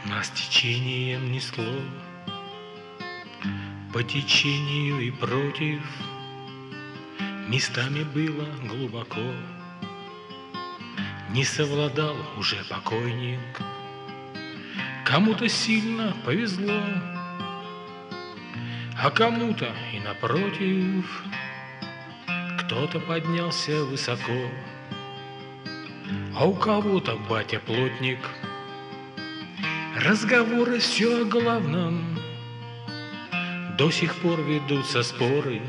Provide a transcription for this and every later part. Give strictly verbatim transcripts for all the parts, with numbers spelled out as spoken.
Нас течением несло, по течению и против, местами было глубоко. Не совладал уже покойник, кому-то сильно повезло, а кому-то и напротив, кто-то поднялся высоко. А у кого-то батя плотник, разговоры все о главном, до сих пор ведутся споры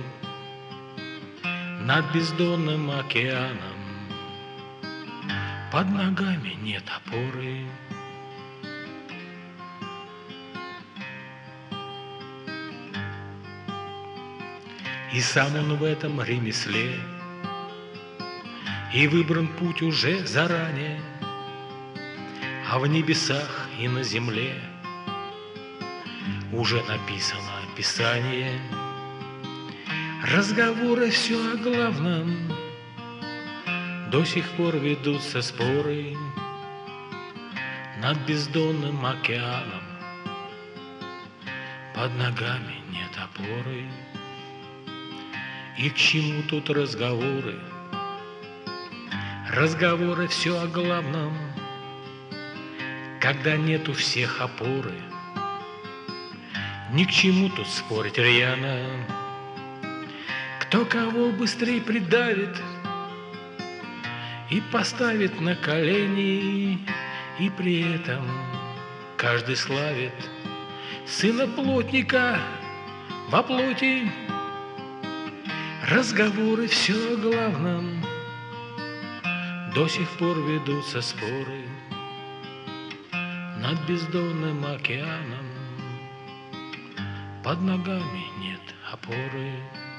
над бездонным океаном. Под ногами нет опоры. И сам он в этом ремесле, и выбран путь уже заранее, а в небесах и на земле уже написано Писание. Разговоры все о главном, до сих пор ведутся споры над бездонным океаном. Под ногами нет опоры. И к чему тут разговоры? Разговоры все о главном, когда нет у всех опоры. Ни к чему тут спорить рьяно, кто кого быстрее придавит и поставит на колени, и при этом каждый славит сына плотника во плоти. Разговоры все о главном, до сих пор ведутся споры над бездонным океаном. Под ногами нет опоры.